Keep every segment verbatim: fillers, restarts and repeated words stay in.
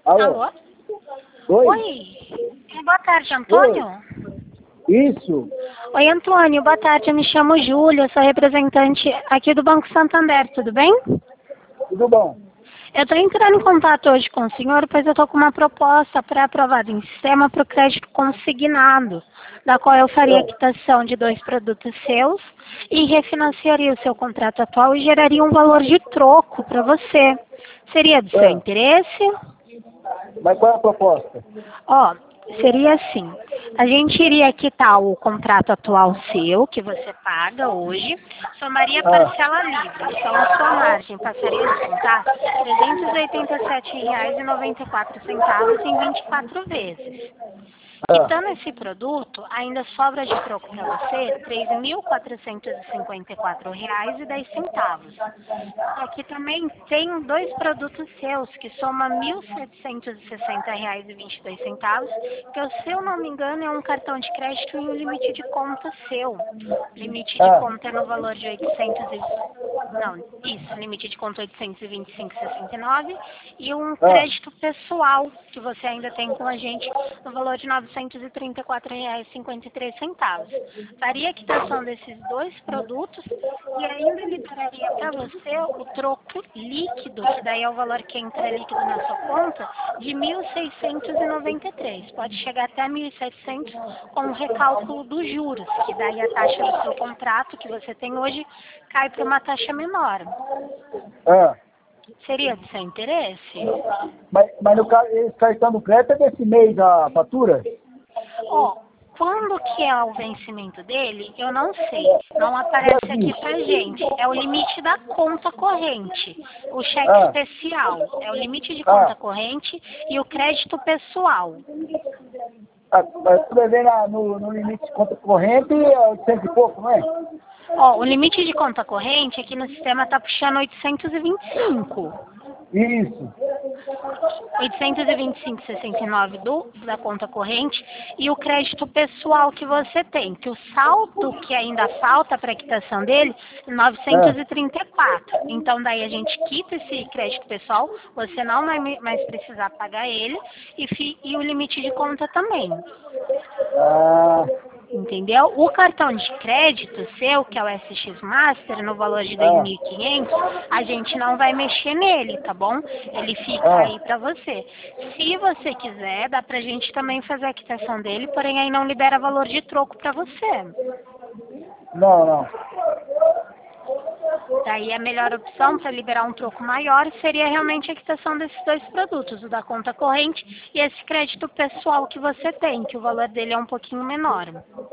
Alô? Alô? Oi? Oi. Boa tarde, Antônio. Isso. Oi, Antônio. Boa tarde. Eu me chamo Júlia, sou representante aqui do Banco Santander, tudo bem? Tudo bom? Eu estou entrando em contato hoje com o senhor, pois eu estou com uma proposta pré-aprovada em sistema para o crédito consignado, da qual eu faria a quitação de dois produtos seus e refinanciaria o seu contrato atual e geraria um valor de troco para você. Seria do seu É. interesse? Mas qual é a proposta? Ó, seria assim, a gente iria quitar o contrato atual seu, que você paga hoje, somaria Ah. parcela livre, então a sua margem passaria a descontar trezentos e oitenta e sete reais e noventa e quatro centavos em vinte e quatro vezes. Ah. Quitando esse produto, ainda sobra de troco para você três mil quatrocentos e cinquenta e quatro reais e dez centavos. Aqui também tem dois produtos seus que soma mil setecentos e sessenta reais e vinte e dois centavos, que, se eu não me engano, é um cartão de crédito e um limite de conta seu. Limite de Ah. conta é no valor de oitocentos e... Não, isso, limite de conta oitocentos e vinte e cinco reais e sessenta e nove centavos e um Ah. crédito pessoal que você ainda tem com a gente no valor de novecentos e trinta e quatro reais e cinquenta e três centavos. Faria a quitação desses dois produtos e ainda liberaria para você o troco líquido, que daí é o valor que entra líquido na sua conta, de mil seiscentos e noventa e três. Pode chegar até mil e setecentos com o recálculo dos juros, que daí a taxa do seu contrato que você tem hoje cai para uma taxa menor. Ah. Seria do seu interesse? Mas, mas no caso, esse cartão do crédito é desse mês a fatura? Ó, quando que é o vencimento dele, eu não sei. Não aparece aqui pra gente. É o limite da conta corrente. O cheque Ah. especial é o limite de Ah. conta corrente e o crédito pessoal. Ah, mas tu vai ver na- no, no limite de conta corrente é oitocentos e pouco, não é? Ó, o limite de conta corrente aqui no sistema tá puxando oitocentos e vinte e cinco. Isso. oitocentos e vinte e cinco reais e sessenta e nove centavos do, da conta corrente e o crédito pessoal que você tem, que o saldo que ainda falta para a quitação dele é novecentos e trinta e quatro. Então daí a gente quita esse crédito pessoal, você não vai mais precisar pagar ele e, fi, e o limite de conta também. Ah. Entendeu? O cartão de crédito seu, que é o S X Master, no valor de dois Ah. mil e quinhentos, a gente não vai mexer nele, tá bom? Ele fica Ah. aí pra você. Se você quiser, dá pra gente também fazer a quitação dele, porém aí não libera valor de troco pra você. Não, não. Daí a melhor opção para liberar um troco maior seria realmente a quitação desses dois produtos, o da conta corrente e esse crédito pessoal que você tem, que o valor dele é um pouquinho menor.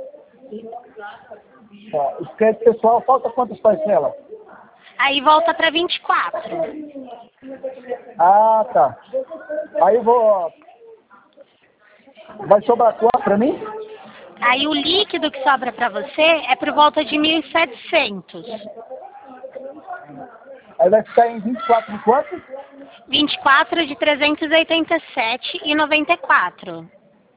Tá. O crédito pessoal falta quantas parcelas? Aí volta para vinte e quatro. Ah, tá. Aí eu vou... Vai sobrar quanto pra mim? Aí o líquido que sobra para você é por volta de mil e setecentos. Aí vai ficar em vinte e quatro de quanto? vinte e quatro de trezentos e oitenta e sete reais e noventa e quatro.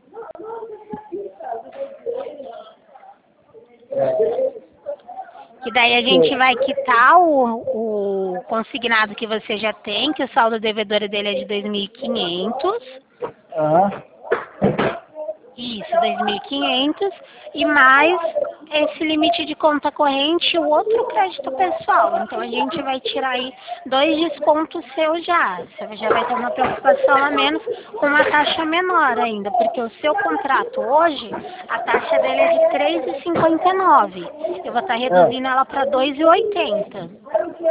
Que daí a gente vai quitar o, o consignado que você já tem, que o saldo devedor dele é de dois mil e quinhentos. Aham. Isso, dois mil e quinhentos. E mais esse limite de conta corrente e o outro crédito pessoal. Então a gente vai tirar aí dois descontos seus já. Você já vai ter uma preocupação a menos com uma taxa menor ainda. Porque o seu contrato hoje, a taxa dele é de três reais e cinquenta e nove centavos. Eu vou estar reduzindo ela para dois reais e oitenta centavos.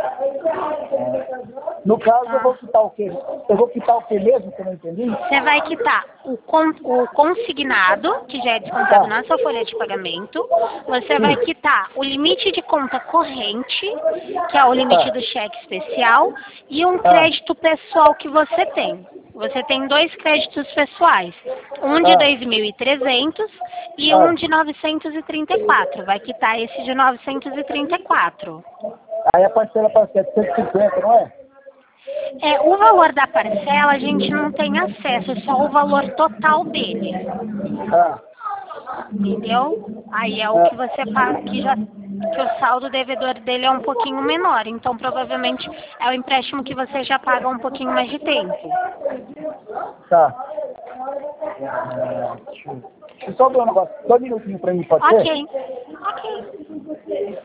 No caso, Tá. eu vou quitar o quê? Eu vou quitar o quê mesmo, que eu não entendi? Você vai quitar o, con o consignado, que já é descontado na sua folha de pagamento. Você vai quitar o limite de conta corrente, que é o limite Tá. do cheque especial, e um Tá. crédito pessoal que você tem. Você tem dois créditos pessoais, um de Ah. dois mil e trezentos e Ah. um de novecentos e trinta e quatro. Vai quitar esse de novecentos e trinta e quatro. Aí a parcela para setecentos e cinquenta, não é? É, o valor da parcela a gente não tem acesso, é só o valor total dele. Ah. Entendeu? Aí é o Ah. que você paga, que já que o saldo devedor dele é um pouquinho menor, então provavelmente é o empréstimo que você já paga um pouquinho mais de tempo. Tá. É, deixa, eu, deixa eu só ver um negócio. Só um minutinho pra mim, pode ser? Ok. Ok.